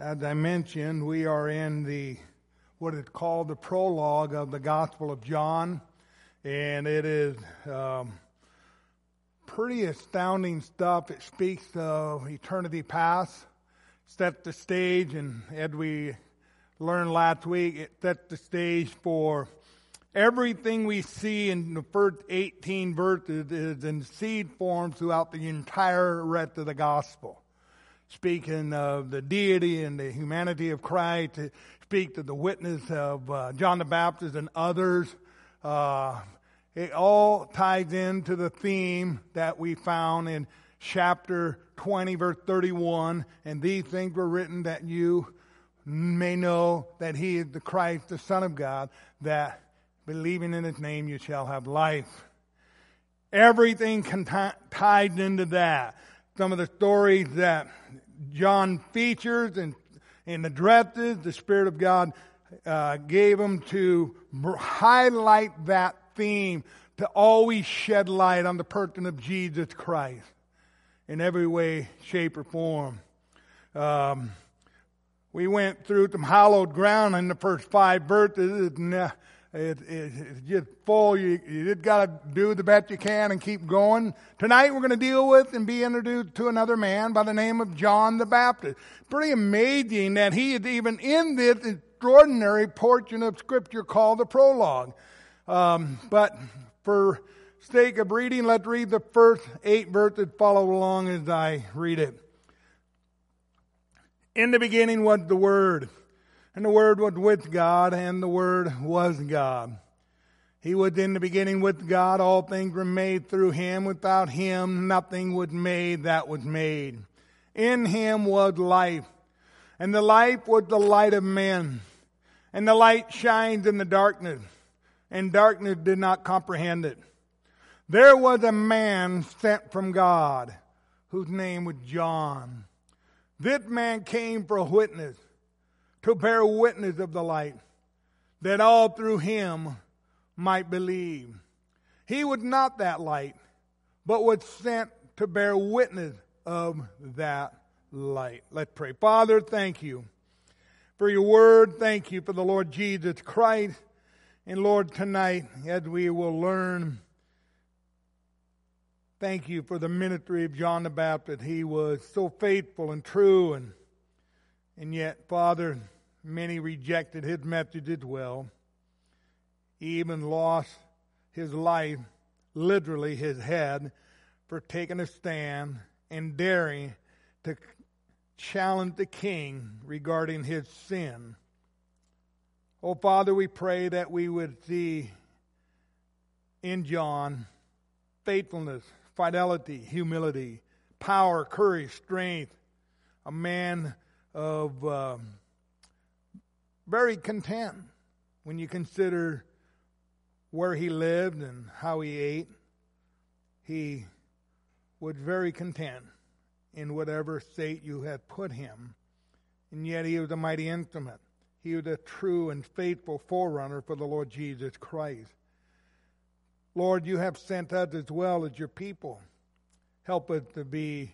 As I mentioned, we are in what is called the prologue of the Gospel of John, and it is pretty astounding stuff. It speaks of eternity past, sets the stage, and as we learned last week, it sets the stage for everything we see in the first 18 verses is in seed form throughout the entire rest of the Gospel. Speaking of the deity and the humanity of Christ, it speaks of the witness of John the Baptist and others. It all ties into the theme that we found in chapter 20, verse 31. And these things were written that you may know that He is the Christ, the Son of God, that believing in His name you shall have life. Everything ties into that. Some of the stories that John features and addresses, the Spirit of God gave him to highlight that theme, to always shed light on the person of Jesus Christ in every way, shape, or form. We went through some hallowed ground in the first 5 verses. It's just full. You just got to do the best you can and keep going. Tonight we're going to deal with and be introduced to another man by the name of John the Baptist. Pretty amazing that he is even in this extraordinary portion of Scripture called the prologue. But for sake of reading, let's read the first 8 verses. Follow along as I read it. In the beginning was the Word. And the Word was with God, and the Word was God. He was in the beginning with God. All things were made through Him. Without Him, nothing was made that was made. In Him was life, and the life was the light of men. And the light shines in the darkness, and darkness did not comprehend it. There was a man sent from God, whose name was John. This man came for a witness, to bear witness of the light, that all through him might believe. He was not that light, but was sent to bear witness of that light. Let's pray. Father, thank you for your word. Thank you for the Lord Jesus Christ. And Lord, tonight, as we will learn, thank you for the ministry of John the Baptist. He was so faithful and true, and yet, Father, many rejected his message as well. He even lost his life, literally his head, for taking a stand and daring to challenge the king regarding his sin. Oh, Father, we pray that we would see in John faithfulness, fidelity, humility, power, courage, strength, a man of very content when you consider where he lived and how he ate. He was very content in whatever state you had put him. And yet he was a mighty instrument. He was a true and faithful forerunner for the Lord Jesus Christ. Lord, you have sent us as well as your people. Help us to be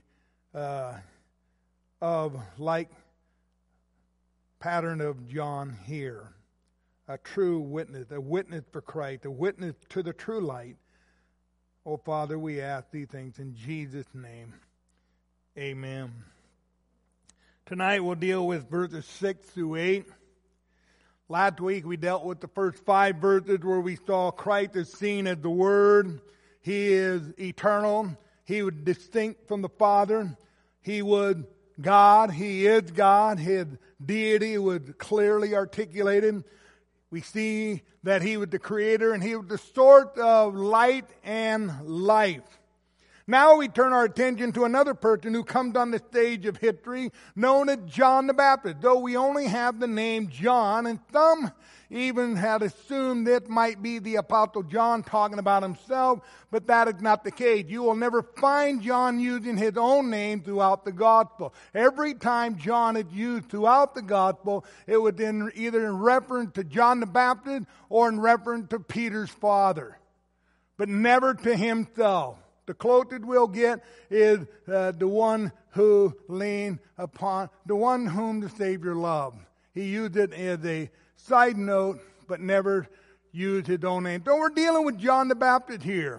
of like pattern of John here. A true witness, a witness for Christ, a witness to the true light. Oh, Father, we ask these things in Jesus' name. Amen. Tonight we'll deal with verses 6 through 8. Last week we dealt with the first 5 verses where we saw Christ is seen as the Word. He is eternal. He was distinct from the Father. He was God. He is God. His deity was clearly articulated. We see that He was the Creator and He was the source of light and life. Now we turn our attention to another person who comes on the stage of history, known as John the Baptist. Though we only have the name John, and some even had assumed it might be the Apostle John talking about himself, but that is not the case. You will never find John using his own name throughout the Gospel. Every time John is used throughout the Gospel, it was either in reference to John the Baptist or in reference to Peter's father, but never to himself. The closest we'll get is the one who leaned upon, the one whom the Savior loved. He used it as a side note, but never used his own name. So we're dealing with John the Baptist here.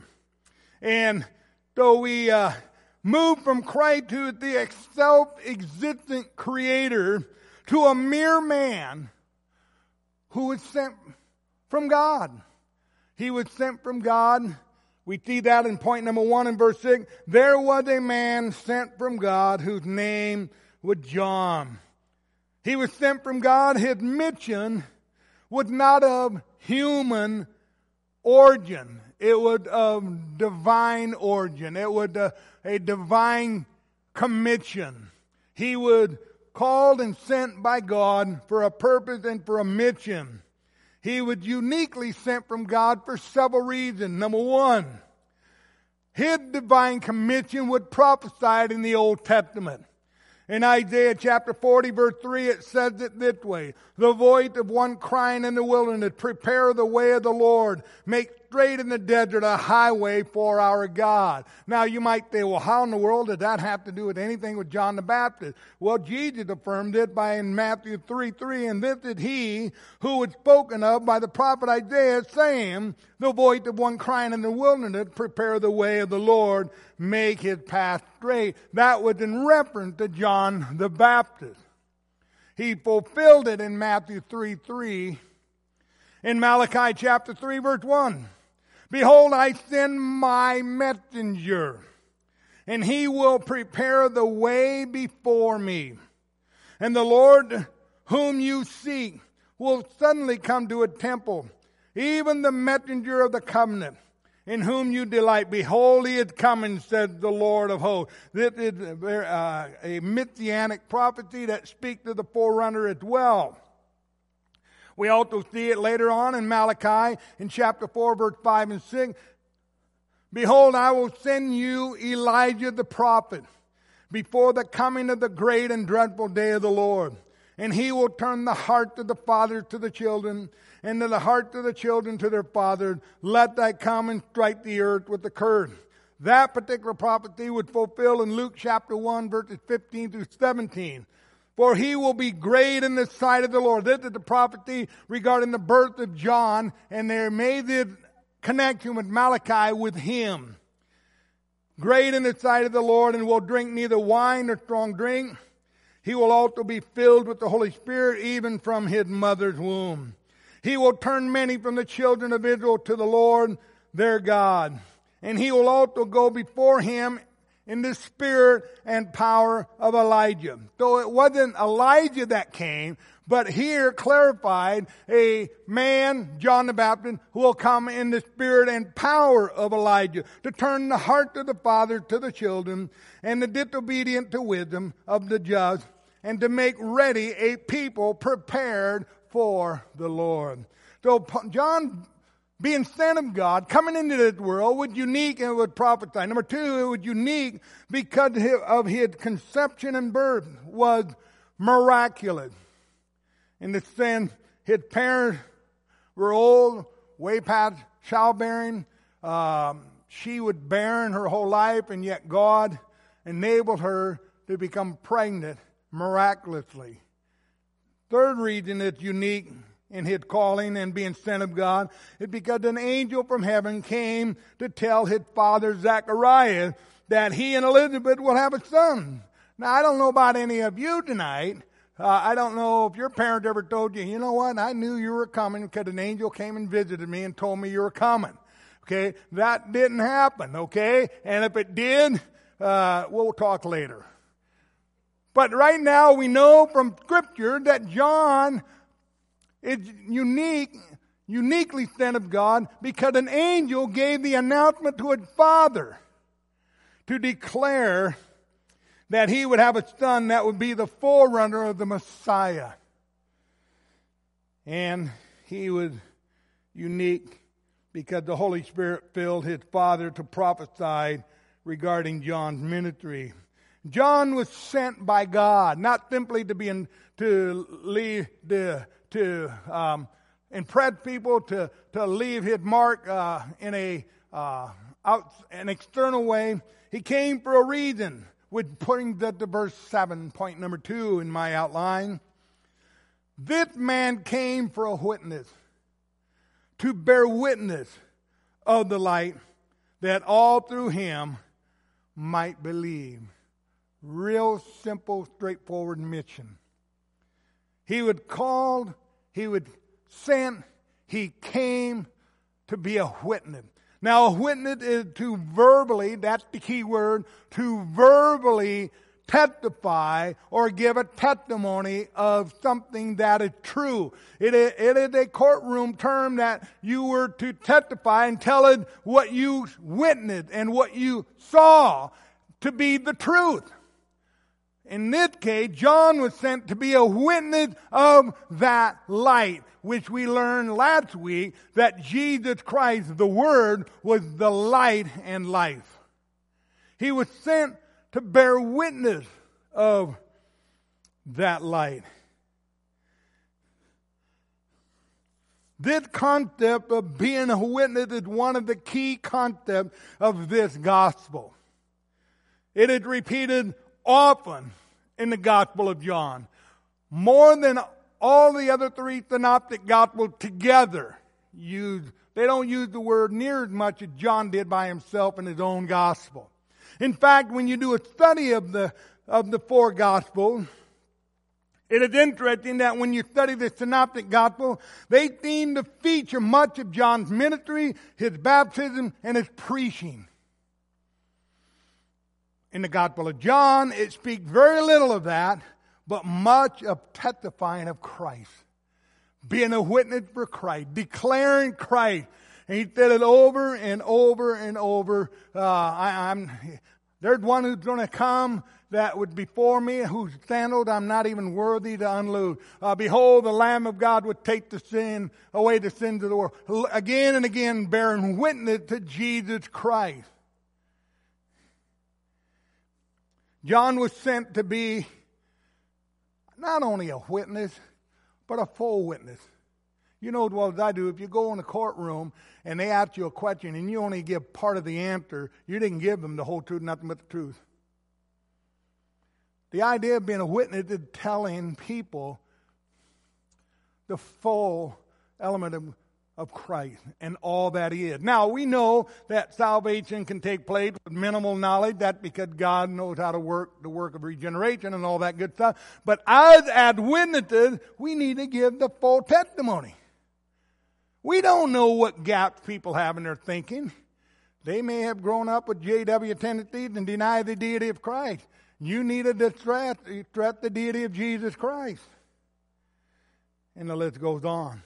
And so we move from Christ to the self-existent creator to a mere man who was sent from God. He was sent from God. We see that in point number 1 in verse 6. There was a man sent from God whose name was John. He was sent from God. His mission was not of human origin. It was of divine origin. It was a divine commission. He was called and sent by God for a purpose and for a mission. He was uniquely sent from God for several reasons. Number 1, his divine commission was prophesied in the Old Testament. In Isaiah chapter 40, verse 3, it says it this way: the voice of one crying in the wilderness, prepare the way of the Lord, make straight in the desert a highway for our God. Now you might say, well, how in the world did that have to do with anything with John the Baptist? Well, Jesus affirmed it by in Matthew 3:3, and this is he who was spoken of by the prophet Isaiah, saying, the voice of one crying in the wilderness, prepare the way of the Lord, make his path straight. That was in reference to John the Baptist. He fulfilled it in Matthew 3:3. In Malachi chapter 3, verse 1. Behold, I send my messenger, and he will prepare the way before me. And the Lord whom you seek will suddenly come to a temple, even the messenger of the covenant, in whom you delight. Behold, he is coming, said the Lord of hosts. This is a messianic prophecy that speaks to the forerunner as well. We also see it later on in Malachi in chapter 4, verse 5 and 6. Behold, I will send you Elijah the prophet before the coming of the great and dreadful day of the Lord. And he will turn the heart of the fathers to the children, and to the heart of the children to their fathers, lest I come and strike the earth with the curse. That particular prophecy was fulfilled in Luke chapter 1, verses 15 through 17. For he will be great in the sight of the Lord. This is the prophecy regarding the birth of John, and there may this connection with Malachi with him. Great in the sight of the Lord, and will drink neither wine nor strong drink. He will also be filled with the Holy Spirit, even from his mother's womb. He will turn many from the children of Israel to the Lord their God. And he will also go before him in the spirit and power of Elijah. So it wasn't Elijah that came, but here clarified a man, John the Baptist, who will come in the spirit and power of Elijah to turn the heart of the father to the children and the disobedient to wisdom of the just, and to make ready a people prepared for the Lord. So John, being sent of God, coming into this world, was unique and would prophesy. Number 2, it was unique because of his conception and birth was miraculous. In the sense, his parents were old, way past childbearing. She was barren her whole life, and yet God enabled her to become pregnant miraculously. Third reason it's unique in his calling and being sent of God is because an angel from heaven came to tell his father Zechariah that he and Elizabeth will have a son. Now, I don't know about any of you tonight. I don't know if your parents ever told you, you know what, I knew you were coming because an angel came and visited me and told me you were coming. Okay, that didn't happen, okay? And if it did, we'll talk later. But right now we know from Scripture that John is uniquely sent of God because an angel gave the announcement to his father to declare that he would have a son that would be the forerunner of the Messiah. And he was unique because the Holy Spirit filled his father to prophesy regarding John's ministry. John was sent by God, not simply to impress people, to leave his mark in a an external way. He came for a reason. With putting that to verse 7, point number 2 in my outline. This man came for a witness, to bear witness of the light, that all through him might believe. Real simple, straightforward mission. He was called, he was sent, he came to be a witness. Now, a witness is to verbally, that's the key word, to verbally testify or give a testimony of something that is true. It is a courtroom term that you were to testify and tell it what you witnessed and what you saw to be the truth. In this case, John was sent to be a witness of that light, which we learned last week that Jesus Christ, the Word, was the light and life. He was sent to bear witness of that light. This concept of being a witness is one of the key concepts of this gospel. It is repeated often in the Gospel of John. More than all the other three synoptic gospels together they don't use the word near as much as John did by himself in his own gospel. In fact, when you do a study of the four gospels, it is interesting that when you study the synoptic gospel, they seem to feature much of John's ministry, his baptism, and his preaching. In the Gospel of John, it speaks very little of that, but much of testifying of Christ. Being a witness for Christ, declaring Christ. And he said it over and over and over. There's one who's going to come that would before me, whose sandals I'm not even worthy to unloose. Behold, the Lamb of God would take away the sins of the world. Again and again, bearing witness to Jesus Christ. John was sent to be not only a witness, but a full witness. You know as well as I do, if you go in a courtroom and they ask you a question and you only give part of the answer, you didn't give them the whole truth, nothing but the truth. The idea of being a witness is telling people the full element of Christ and all that He is. Now, we know that salvation can take place with minimal knowledge. That's because God knows how to work the work of regeneration and all that good stuff. But as witnesses, we need to give the full testimony. We don't know what gaps people have in their thinking. They may have grown up with J.W. tendencies and deny the deity of Christ. You need to distress the deity of Jesus Christ. And the list goes on.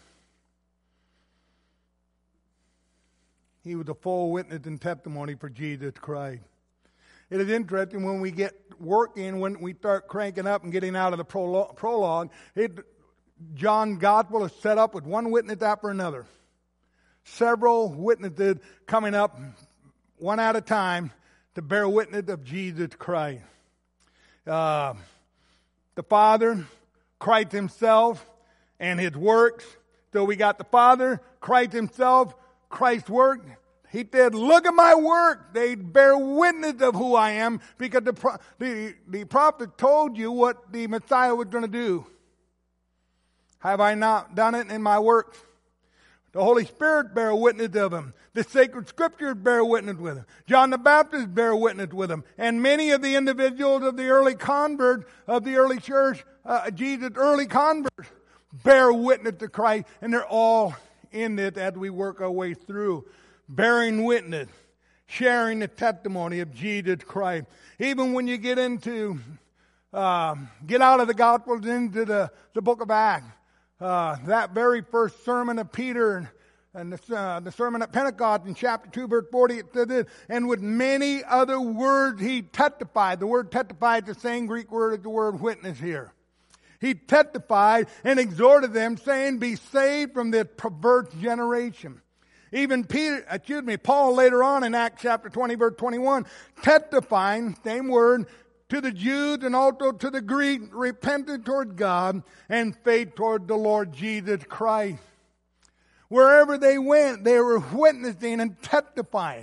He was a full witness and testimony for Jesus Christ. It is interesting when we get working, when we start cranking up and getting out of the prologue, John's gospel is set up with one witness after another. Several witnesses coming up one at a time to bear witness of Jesus Christ. The Father, Christ Himself, and His works. So we got the Father, Christ Himself, Christ's work. He said, look at my work. They bear witness of who I am because the prophet told you what the Messiah was going to do. Have I not done it in my works? The Holy Spirit bear witness of Him. The sacred scriptures bear witness with Him. John the Baptist bear witness with Him. And many of the individuals of the early converts of the early church, Jesus' early converts, bear witness to Christ. And they're all in it as we work our way through. Bearing witness. Sharing the testimony of Jesus Christ. Even when you get into, get out of the Gospels into the book of Acts. That very first sermon of Peter and the sermon at Pentecost in chapter 2 verse 40, it says this, and with many other words he testified. The word testified is the same Greek word as the word witness here. He testified and exhorted them, saying, be saved from this perverse generation. Even Paul later on in Acts chapter 20 verse 21, testifying, same word, to the Jews and also to the Greeks, repented toward God and faith toward the Lord Jesus Christ. Wherever they went, they were witnessing and testifying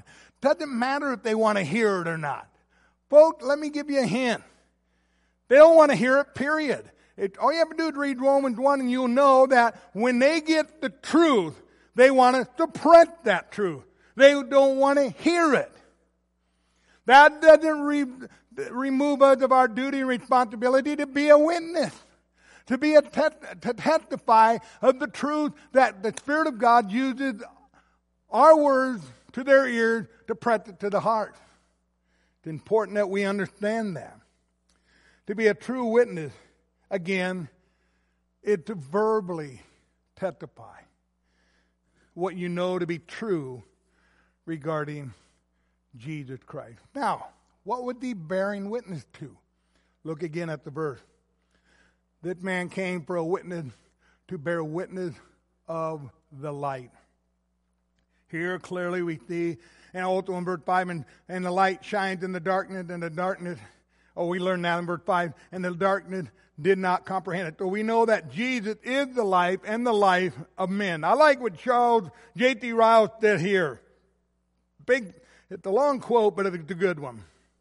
doesn't matter if they want to hear it or not. Folks, let me give you a hint. They don't want to hear it, period. All you have to do is read Romans 1 and you'll know that when they get the truth, they want to suppress that truth. They don't want to hear it. That doesn't remove us of our duty and responsibility to be a witness, to to testify of the truth that the Spirit of God uses our words to their ears to press it to the heart. It's important that we understand that. To be a true witness, again, is to verbally testify what you know to be true regarding Jesus Christ. Now, what would he bearing witness to? Look again at the verse. This man came for a witness to bear witness of the light. Here clearly we see, and also in verse 5, and the light shines in the darkness, and the darkness, we learn that in verse 5, and the darkness did not comprehend it. So we know that Jesus is the life and the life of men. I like what Charles J.T. Ryle did here. It's a long quote, but it's a good one.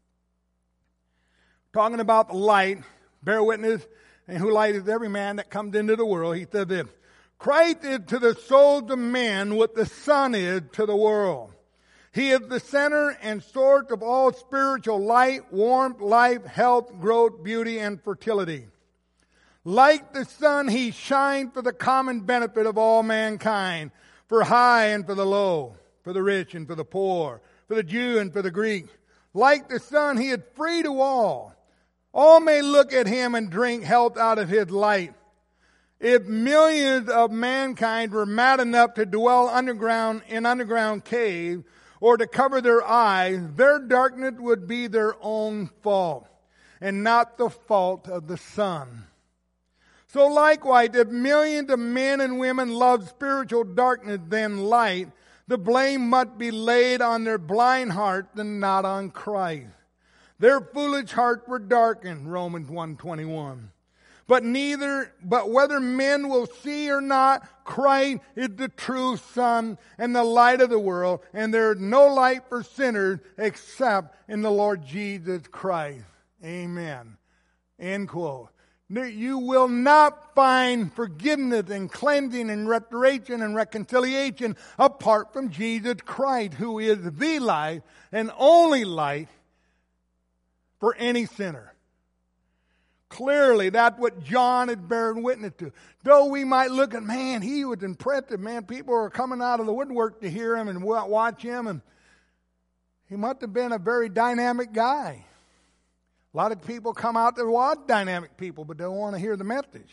Talking about the light, bear witness, and who light is every man that comes into the world. He said this, Christ is to the souls of men what the sun is to the world. He is the center and source of all spiritual light, warmth, life, health, growth, beauty, and fertility. Like the sun, he shines for the common benefit of all mankind, for high and for the low, for the rich and for the poor, for the Jew and for the Greek. Like the sun, he is free to all. All may look at him and drink health out of his light. If millions of mankind were mad enough to dwell in underground caves or to cover their eyes, their darkness would be their own fault and not the fault of the sun. So likewise, if millions of men and women love spiritual darkness than light, the blame must be laid on their blind hearts and not on Christ. Their foolish hearts were darkened, Romans 1:21. But whether men will see or not, Christ is the true sun and the light of the world, and there is no light for sinners except in the Lord Jesus Christ. Amen. End quote. You will not find forgiveness and cleansing and restoration and reconciliation apart from Jesus Christ, who is the light and only light for any sinner. Clearly, that's what John is bearing witness to. Though we might look at, man, he was impressive, man. People are coming out of the woodwork to hear him and watch him, and he must have been a very dynamic guy. A lot of people come out to watch dynamic people, but don't want to hear the message.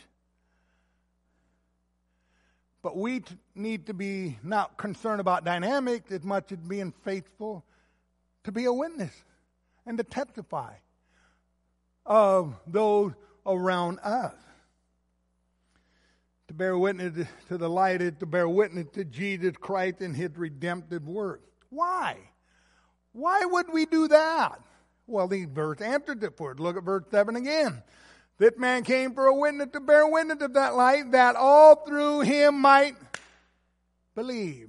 But we need to be not concerned about dynamics as much as being faithful to be a witness and to testify of those around us. To bear witness to the light is to bear witness to Jesus Christ and his redemptive work. Why? Why would we do that? Well, the verse answered it for us. Look at verse 7 again. This man came for a witness to bear witness of that light, that all through him might believe.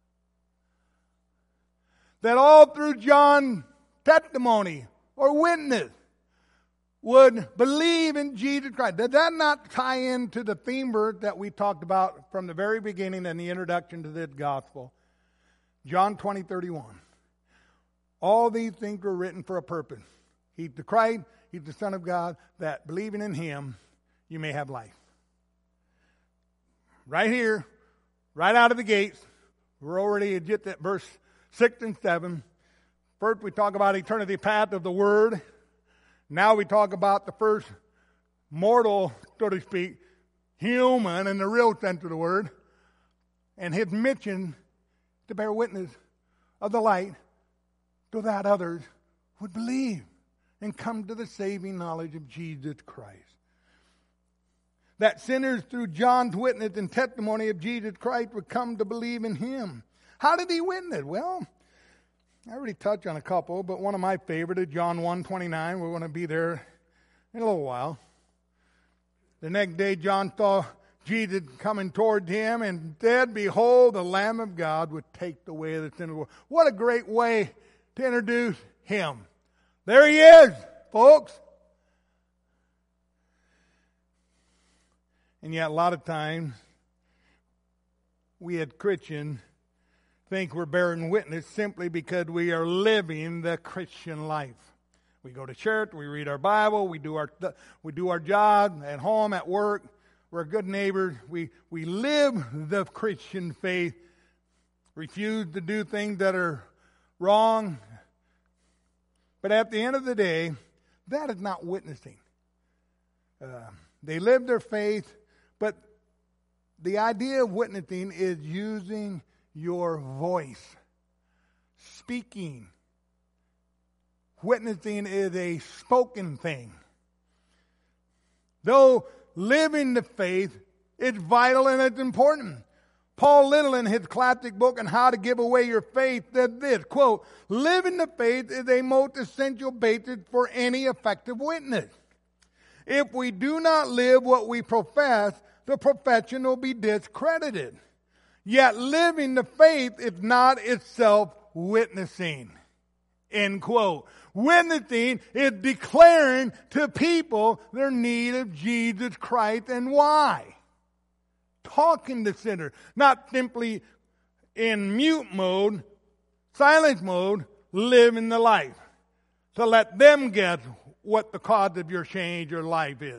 That all through John's testimony or witness would believe in Jesus Christ. Does that not tie into the theme verse that we talked about from the very beginning in the introduction to this gospel? John 20:31. All these things were written for a purpose. He's the Christ, he's the Son of God, that believing in him, you may have life. Right here, right out of the gates, we're already at verse 6 and 7. First we talk about eternity path of the Word. Now we talk about the first mortal, so to speak, human in the real sense of the word, and his mission to bear witness of the light so that others would believe and come to the saving knowledge of Jesus Christ. That sinners through John's witness and testimony of Jesus Christ would come to believe in him. How did he witness? Well, I already touched on a couple, but one of my favorite is John 1:29. We're going to be there in a little while. The next day, John saw Jesus coming toward him and said, "Behold, the Lamb of God would take away the sin of the world." What a great way to introduce him. There he is, folks. And yet a lot of times, we as Christians think we're bearing witness simply because we are living the Christian life. We go to church, we read our Bible, we do our job at home, at work. We're good neighbors. We live the Christian faith, refuse to do things that are wrong. But at the end of the day, that is not witnessing. They live their faith, but the idea of witnessing is using your voice, speaking. Witnessing is a spoken thing. Though living the faith is vital and it's important. Paul Little, in his classic book on how to give away your faith, said this, quote, living the faith is a most essential basis for any effective witness. If we do not live what we profess, the profession will be discredited. Yet living the faith is not itself witnessing. End quote. Witnessing is declaring to people their need of Jesus Christ and why. Talking to sinners, not simply in mute mode, silence mode, living the life. To let them get what the cause of your change, your life is.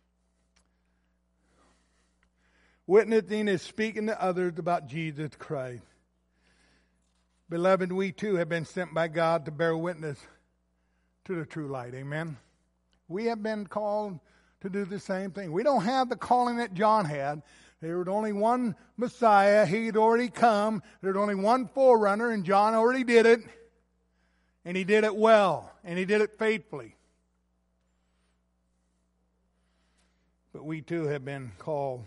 Witnessing is speaking to others about Jesus Christ. Beloved, we too have been sent by God to bear witness to the true light. Amen. We have been called to do the same thing. We don't have the calling that John had. There was only one Messiah. He'd already come. There's only one forerunner, and John already did it. And he did it well, and he did it faithfully. But we too have been called.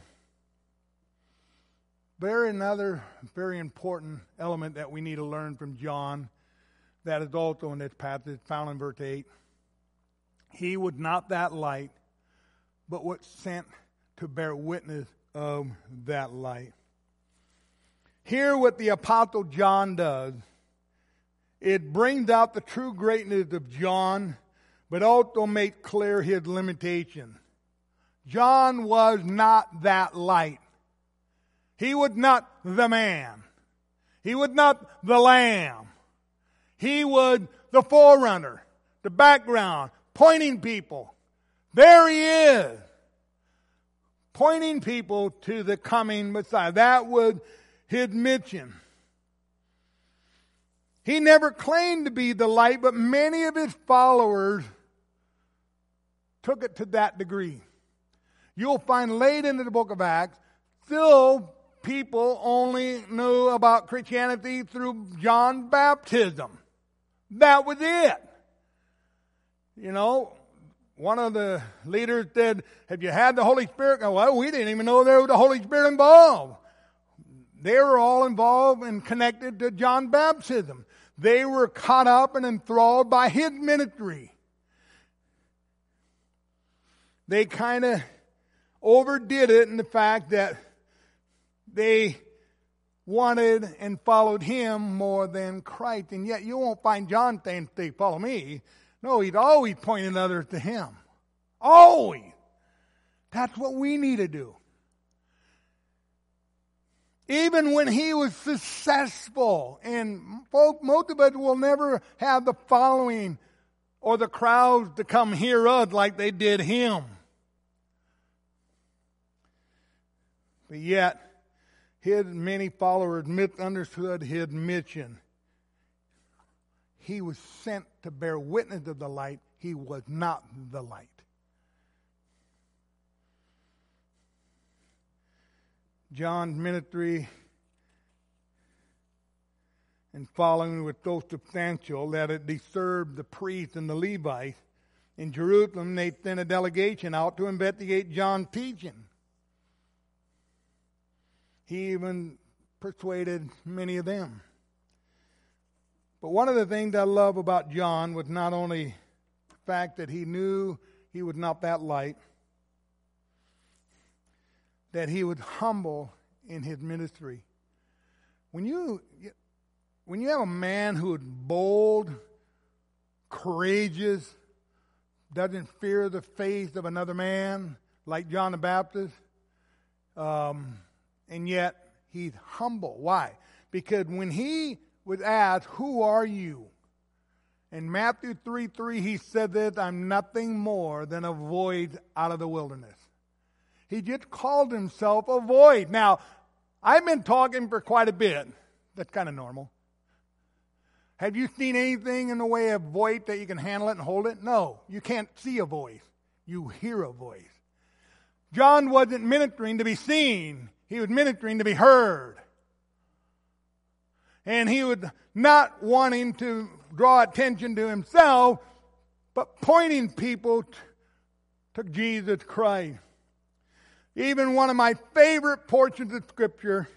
Another very important element that we need to learn from John that is also in this passage found in verse 8. He was not that light, but was sent to bear witness of that light. Here what the Apostle John does, it brings out the true greatness of John, but also makes clear his limitations. John was not that light. He was not the man. He was not the lamb. He was the forerunner, the background, pointing people. There he is, pointing people to the coming Messiah. That was his mission. He never claimed to be the light, but many of his followers took it to that degree. You'll find late into the book of Acts, still people only knew about Christianity through John's baptism. That was it. You know, one of the leaders said, have you had the Holy Spirit? Well, we didn't even know there was the Holy Spirit involved. They were all involved and connected to John's baptism. They were caught up and enthralled by his ministry. They kind of overdid it in the fact that they wanted and followed him more than Christ. And yet you won't find John saying, they follow me. No, he's always pointing others to him. Always. That's what we need to do. Even when he was successful, and most of us will never have the following or the crowds to come hear us like they did him. But yet, his many followers misunderstood his mission. He was sent to bear witness of the light. He was not the light. John's ministry and following was so substantial that it disturbed the priests and the Levites. In Jerusalem, they sent a delegation out to investigate John's teaching. He even persuaded many of them. But one of the things I love about John was not only the fact that he knew he was not that light, that he was humble in his ministry. When you when you have a man who is bold, courageous, doesn't fear the faith of another man, like John the Baptist, and yet he's humble. Why? Because when he was asked, "Who are you?" in Matthew 3:3, he said that I'm nothing more than a void out of the wilderness. He just called himself a void. Now, I've been talking for quite a bit. That's kind of normal. Have you seen anything in the way of voice that you can handle it and hold it? No, you can't see a voice. You hear a voice. John wasn't ministering to be seen. He was ministering to be heard. And he was not wanting to draw attention to himself, but pointing people to Jesus Christ. Even one of my favorite portions of Scripture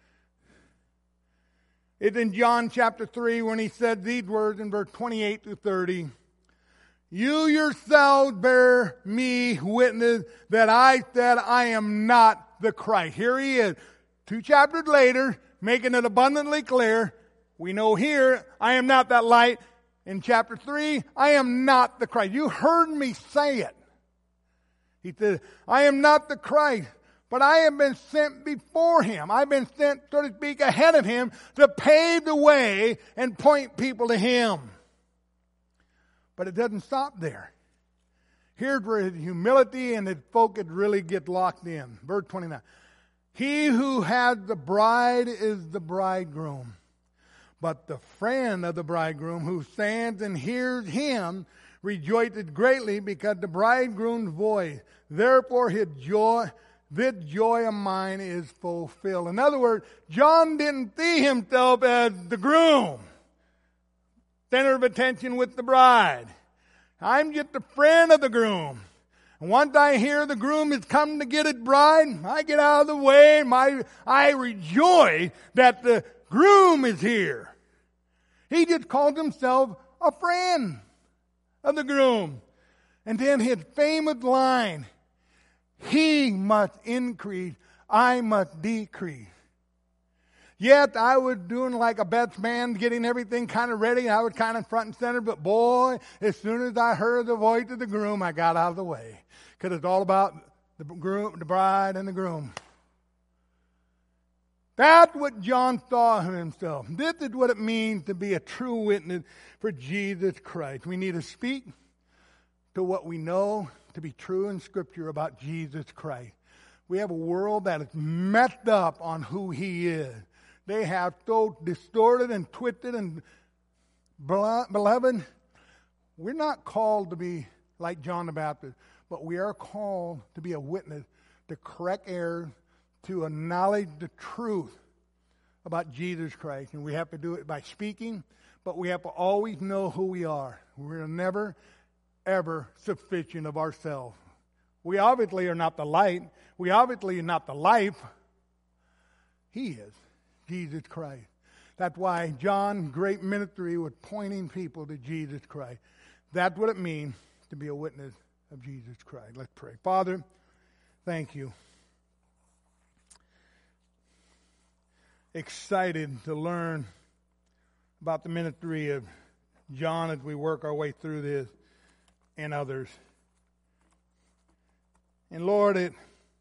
is in John chapter 3 when he said these words in verse 28 to 30. You yourselves bear me witness that I said I am not the Christ. Here he is, 2 chapters later, making it abundantly clear. We know here, I am not that light. In chapter 3, I am not the Christ. You heard me say it. He said, I am not the Christ, but I have been sent before him. I've been sent, so to speak, ahead of him to pave the way and point people to him. But it doesn't stop there. Here's where his humility and his focus really get locked in. Verse 29. He who has the bride is the bridegroom. But the friend of the bridegroom who stands and hears him rejoices greatly because the bridegroom's voice. Therefore this joy of mine is fulfilled. In other words, John didn't see himself as the groom, center of attention with the bride. I'm just a friend of the groom. And once I hear the groom is come to get his bride, I get out of the way. I rejoice that the groom is here. He just called himself a friend of the groom. And then his famous line, he must increase, I must decrease. Yet I was doing like a best man, getting everything kind of ready. I was kind of front and center. But boy, as soon as I heard the voice of the groom, I got out of the way. Because it's all about the bride and the groom. That's what John thought of himself. This is what it means to be a true witness for Jesus Christ. We need to speak to what we know to be true in Scripture about Jesus Christ. We have a world that is messed up on who he is. They have so distorted and twisted and beloved. We're not called to be like John the Baptist, but we are called to be a witness, to correct errors, to acknowledge the truth about Jesus Christ. And we have to do it by speaking, but we have to always know who we are. We're never, ever sufficient of ourselves. We obviously are not the light. We obviously are not the life. He is, Jesus Christ. That's why John's great ministry was pointing people to Jesus Christ. That's what it means to be a witness of Jesus Christ. Let's pray. Father, thank you. Excited to learn about the ministry of John as we work our way through this and others. And Lord,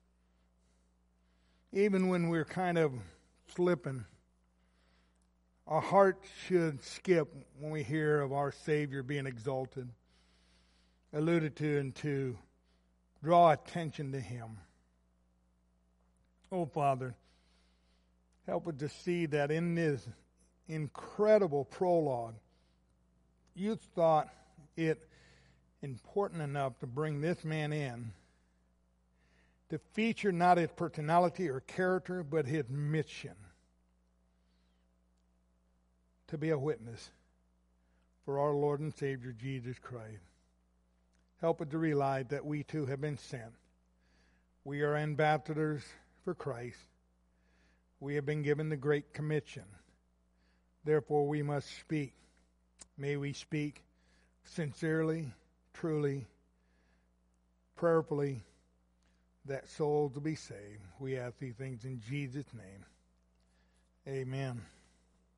even when we're kind of slipping, our hearts should skip when we hear of our Savior being exalted, alluded to, and to draw attention to him. Oh, Father, help us to see that in this incredible prologue, you thought it important enough to bring this man in to feature not his personality or character, but his mission. To be a witness for our Lord and Savior, Jesus Christ. Help us to realize that we too have been sent. We are ambassadors for Christ. We have been given the Great Commission. Therefore, we must speak. May we speak sincerely, truly, prayerfully, that souls will be saved. We ask these things in Jesus' name. Amen.